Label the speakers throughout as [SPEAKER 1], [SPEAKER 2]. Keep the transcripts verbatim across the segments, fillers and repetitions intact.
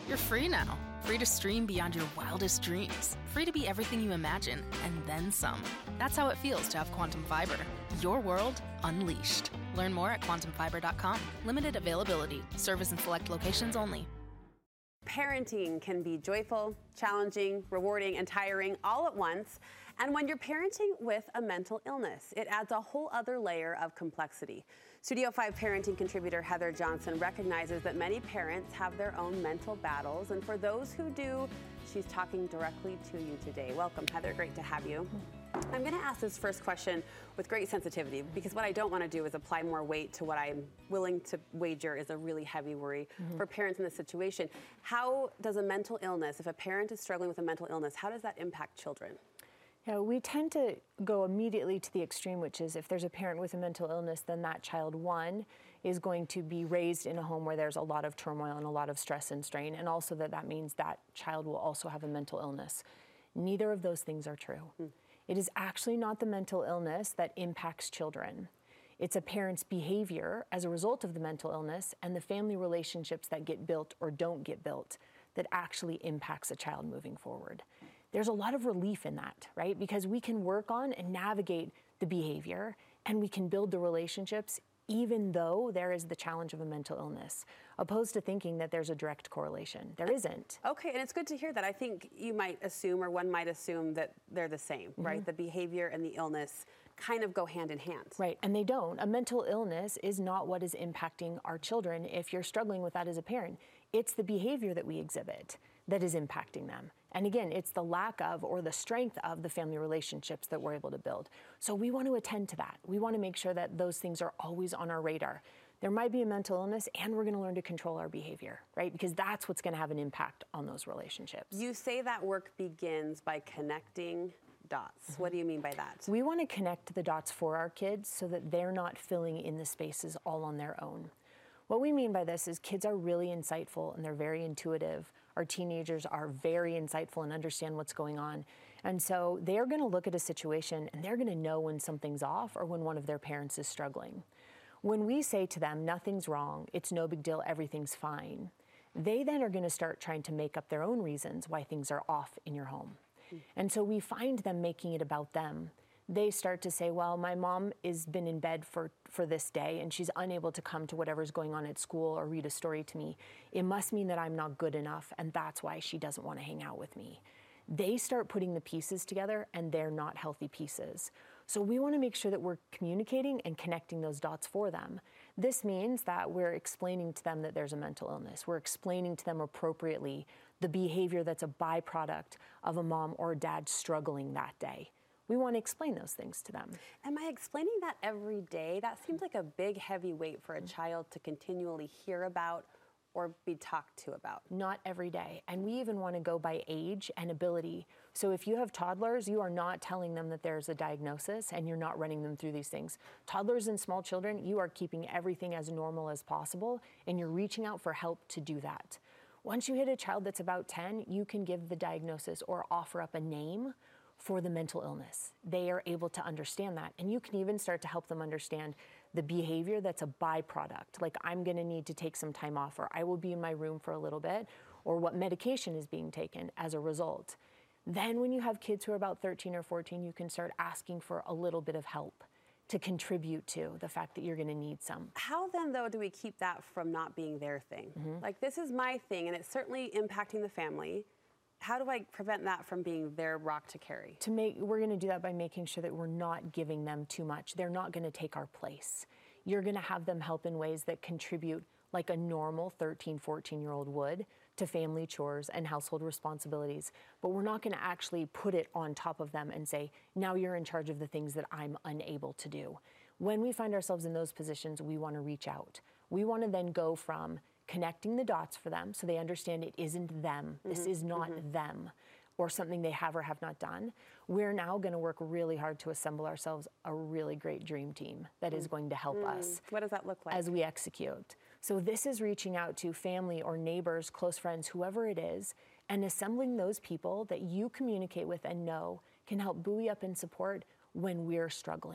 [SPEAKER 1] You're free now. Free to stream beyond your wildest dreams. Free to be everything you imagine, and then some. That's how it feels to have Quantum Fiber. Your world unleashed. Learn more at quantum fiber dot com. Limited availability. Service in select locations only.
[SPEAKER 2] Parenting can be joyful, challenging, rewarding, and tiring all at once. And when you're parenting with a mental illness, it adds a whole other layer of complexity. Studio five parenting contributor Heather Johnson recognizes that many parents have their own mental battles. And for those who do, she's talking directly to you today. Welcome, Heather. Great to have you. I'm going to ask this first question with great sensitivity, because what I don't want to do is apply more weight to what I'm willing to wager is a really heavy worry mm-hmm. for parents in this situation. How does a mental illness, if a parent is struggling with a mental illness, how does that impact children?
[SPEAKER 3] Yeah, we tend to go immediately to the extreme, which is if there's a parent with a mental illness, then that child, one, is going to be raised in a home where there's a lot of turmoil and a lot of stress and strain, and also that that means that child will also have a mental illness. Neither of those things are true. Mm. It is actually not the mental illness that impacts children. It's a parent's behavior as a result of the mental illness and the family relationships that get built or don't get built that actually impacts a child moving forward. There's a lot of relief in that, right? Because we can work on and navigate the behavior and we can build the relationships even though there is the challenge of a mental illness, opposed to thinking that there's a direct correlation. There isn't.
[SPEAKER 2] Okay, and it's good to hear that. I think you might assume, or one might assume, that they're the same, mm-hmm. right? The behavior and the illness kind of go hand in hand.
[SPEAKER 3] Right, and they don't. A mental illness is not what is impacting our children if you're struggling with that as a parent. It's the behavior that we exhibit that is impacting them. And again, it's the lack of or the strength of the family relationships that we're able to build. So we want to attend to that. We want to make sure that those things are always on our radar. There might be a mental illness and we're going to learn to control our behavior, right? Because that's what's going to have an impact on those relationships.
[SPEAKER 2] You say that work begins by connecting dots. Mm-hmm. What do you mean by that?
[SPEAKER 3] We want to connect the dots for our kids so that they're not filling in the spaces all on their own. What we mean by this is kids are really insightful and they're very intuitive. Our teenagers are very insightful and understand what's going on. And so they're going to look at a situation and they're going to know when something's off or when one of their parents is struggling. When we say to them, nothing's wrong, it's no big deal, everything's fine, they then are going to start trying to make up their own reasons why things are off in your home. Mm. And so we find them making it about them. They start to say, well, my mom has been in bed for, for this day and she's unable to come to whatever's going on at school or read a story to me. It must mean that I'm not good enough and that's why she doesn't want to hang out with me. They start putting the pieces together and they're not healthy pieces. So we want to make sure that we're communicating and connecting those dots for them. This means that we're explaining to them that there's a mental illness. We're explaining to them appropriately the behavior that's a byproduct of a mom or a dad struggling that day. We want to explain those things to them.
[SPEAKER 2] Am I explaining that every day? That seems like a big, heavy weight for a child to continually hear about or be talked to about.
[SPEAKER 3] Not every day. And we even want to go by age and ability. So if you have toddlers, you are not telling them that there's a diagnosis and you're not running them through these things. Toddlers and small children, you are keeping everything as normal as possible and you're reaching out for help to do that. Once you hit a child that's about ten, you can give the diagnosis or offer up a name for the mental illness. They are able to understand that. And you can even start to help them understand the behavior that's a byproduct. Like, I'm gonna need to take some time off, or I will be in my room for a little bit, or what medication is being taken as a result. Then when you have kids who are about thirteen or fourteen, you can start asking for a little bit of help to contribute to the fact that you're gonna need some.
[SPEAKER 2] How then, though, do we keep that from not being their thing? Mm-hmm. Like, this is my thing, and it's certainly impacting the family. How do I prevent that from being their rock to carry?
[SPEAKER 3] To make, we're going to do that by making sure that we're not giving them too much. They're not going to take our place. You're going to have them help in ways that contribute like a normal thirteen, fourteen-year-old would to family chores and household responsibilities. But we're not going to actually put it on top of them and say, now you're in charge of the things that I'm unable to do. When we find ourselves in those positions, we want to reach out. We want to then go from connecting the dots for them so they understand it isn't them. Mm-hmm. This is not mm-hmm. them or something they have or have not done. We're now going to work really hard to assemble ourselves a really great dream team that mm. is going to help mm. us.
[SPEAKER 2] What does that look like?
[SPEAKER 3] As we execute. So this is reaching out to family or neighbors, close friends, whoever it is, and assembling those people that you communicate with and know can help buoy up and support when we're struggling.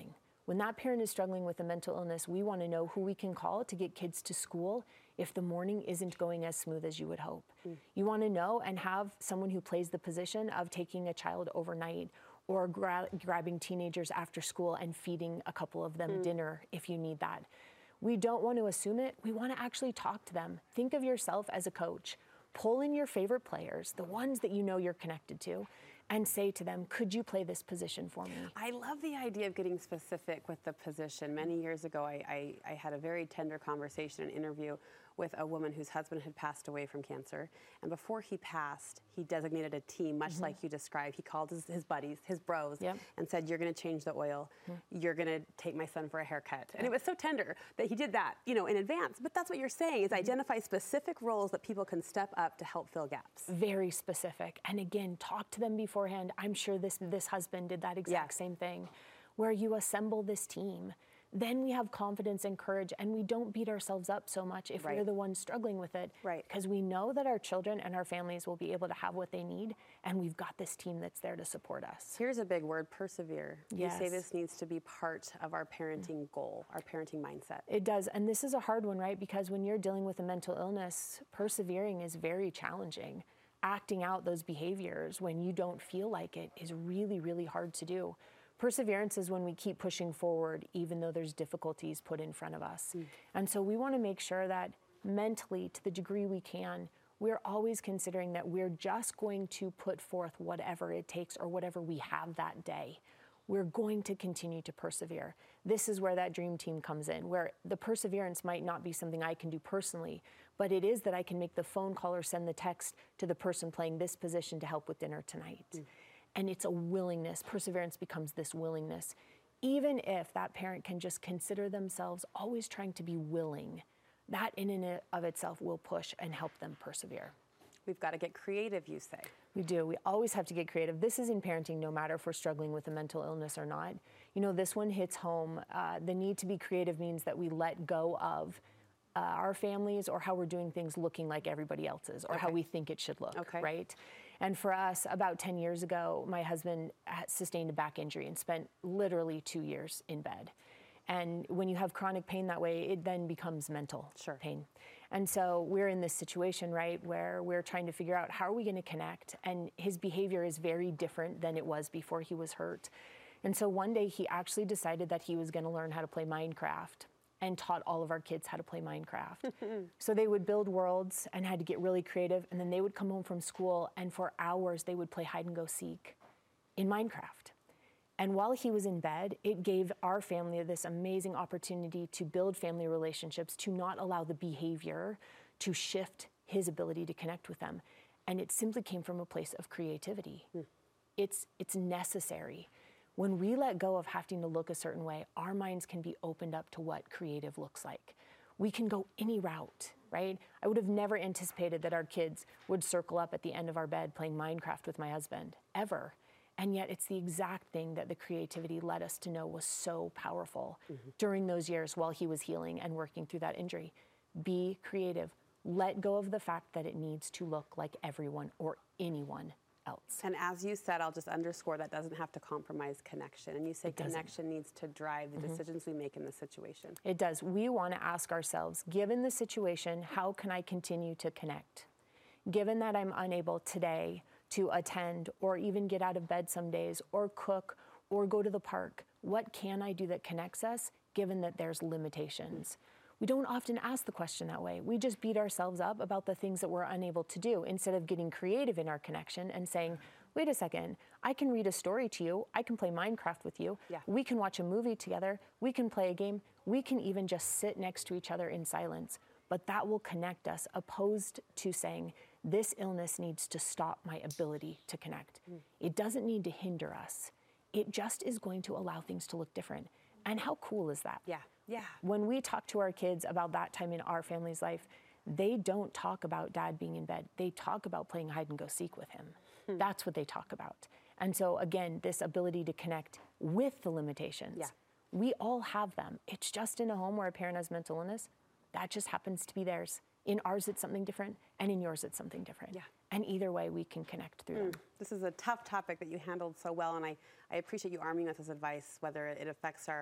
[SPEAKER 3] When that parent is struggling with a mental illness, we want to know who we can call to get kids to school if the morning isn't going as smooth as you would hope. Mm. You want to know and have someone who plays the position of taking a child overnight or gra- grabbing teenagers after school and feeding a couple of them mm. dinner if you need that. We don't want to assume it. We want to actually talk to them. Think of yourself as a coach. Pull in your favorite players, the ones that you know you're connected to, and say to them, could you play this position for me?
[SPEAKER 2] I love the idea of getting specific with the position. Many years ago, I, I, I had a very tender conversation, an interview with a woman whose husband had passed away from cancer. And before he passed, he designated a team, much mm-hmm. like you described. He called his, his buddies, his bros, yep. and said, you're gonna change the oil. Mm-hmm. You're gonna take my son for a haircut. And it was so tender that he did that, you know, in advance. But that's what you're saying, is mm-hmm. identify specific roles that people can step up to help fill gaps.
[SPEAKER 3] Very specific. And again, talk to them beforehand. I'm sure this, this husband did that exact
[SPEAKER 2] yes.
[SPEAKER 3] same thing, where you assemble this team. Then we have confidence and courage, and we don't beat ourselves up so much if right. we're the ones struggling with it.
[SPEAKER 2] Right.
[SPEAKER 3] Because we know that our children and our families will be able to have what they need, and we've got this team that's there to support us.
[SPEAKER 2] Here's a big word, persevere.
[SPEAKER 3] Yes.
[SPEAKER 2] You say this needs to be part of our parenting mm. goal, our parenting mindset.
[SPEAKER 3] It does, and this is a hard one, right? Because when you're dealing with a mental illness, persevering is very challenging. Acting out those behaviors when you don't feel like it is really, really hard to do. Perseverance is when we keep pushing forward even though there's difficulties put in front of us. Mm. And so we want to make sure that mentally, to the degree we can, we're always considering that we're just going to put forth whatever it takes or whatever we have that day. We're going to continue to persevere. This is where that dream team comes in, where the perseverance might not be something I can do personally, but it is that I can make the phone call or send the text to the person playing this position to help with dinner tonight. Mm. And it's a willingness. Perseverance becomes this willingness. Even if that parent can just consider themselves always trying to be willing, that in and of itself will push and help them persevere.
[SPEAKER 2] We've got to get creative, you say.
[SPEAKER 3] We do. We always have to get creative. This is in parenting, no matter if we're struggling with a mental illness or not. You know, this one hits home. Uh, the need to be creative means that we let go of uh, our families or how we're doing things looking like everybody else's or
[SPEAKER 2] okay.
[SPEAKER 3] how we think it should look,
[SPEAKER 2] okay.
[SPEAKER 3] right? And for us, about ten years ago, my husband sustained a back injury and spent literally two years in bed. And when you have chronic pain that way, it then becomes mental
[SPEAKER 2] sure.
[SPEAKER 3] pain. And so we're in this situation, right, where we're trying to figure out how are we going to connect? And his behavior is very different than it was before he was hurt. And so one day he actually decided that he was going to learn how to play Minecraft and taught all of our kids how to play Minecraft. So they would build worlds and had to get really creative, and then they would come home from school, and for hours they would play hide and go seek in Minecraft. And while he was in bed, it gave our family this amazing opportunity to build family relationships, to not allow the behavior to shift his ability to connect with them. And it simply came from a place of creativity. Mm. It's, it's necessary. When we let go of having to look a certain way, our minds can be opened up to what creative looks like. We can go any route, right? I would have never anticipated that our kids would circle up at the end of our bed playing Minecraft with my husband, ever. And yet it's the exact thing that the creativity led us to know was so powerful mm-hmm. during those years while he was healing and working through that injury. Be creative. Let go of the fact that it needs to look like everyone or anyone else.
[SPEAKER 2] And as you said, I'll just underscore that doesn't have to compromise connection. And you say connection needs to drive the mm-hmm. decisions we make in the situation.
[SPEAKER 3] It does. We want to ask ourselves, given the situation, how can I continue to connect? Given that I'm unable today to attend or even get out of bed some days or cook or go to the park, what can I do that connects us, given that there's limitations? We don't often ask the question that way. We just beat ourselves up about the things that we're unable to do instead of getting creative in our connection and saying, wait a second, I can read a story to you. I can play Minecraft with you.
[SPEAKER 2] Yeah.
[SPEAKER 3] We can watch a movie together. We can play a game. We can even just sit next to each other in silence. But that will connect us, opposed to saying, this illness needs to stop my ability to connect. Mm. It doesn't need to hinder us. It just is going to allow things to look different. And how cool is that?
[SPEAKER 2] Yeah, yeah.
[SPEAKER 3] When we talk to our kids about that time in our family's life, they don't talk about dad being in bed. They talk about playing hide and go seek with him. Hmm. That's what they talk about. And so again, this ability to connect with the limitations.
[SPEAKER 2] Yeah.
[SPEAKER 3] We all have them. It's just in a home where a parent has mental illness, that just happens to be theirs. In ours, it's something different, and in yours, it's something different.
[SPEAKER 2] Yeah.
[SPEAKER 3] And either way, we can connect through mm. them.
[SPEAKER 2] This is a tough topic that you handled so well, and I, I appreciate you arming us with advice, whether it affects our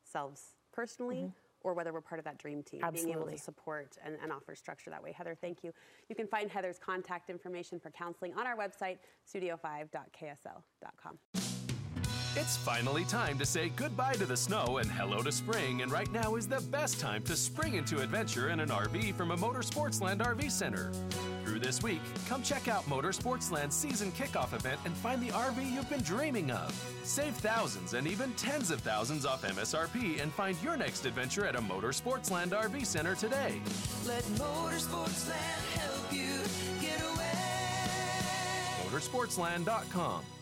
[SPEAKER 2] ourselves personally, mm-hmm. or whether we're part of that dream team,
[SPEAKER 3] Absolutely.
[SPEAKER 2] being able to support and, and offer structure that way. Heather, thank you. You can find Heather's contact information for counseling on our website, studio five dot k s l dot com.
[SPEAKER 4] It's finally time to say goodbye to the snow and hello to spring, and right now is the best time to spring into adventure in an R V from a Motorsportsland R V Center. Through this week, come check out Motorsportsland's season kickoff event and find the R V you've been dreaming of. Save thousands and even tens of thousands off M S R P and find your next adventure at a Motorsportsland R V Center today.
[SPEAKER 5] Let Motorsportsland help you get away.
[SPEAKER 4] Motorsportsland dot com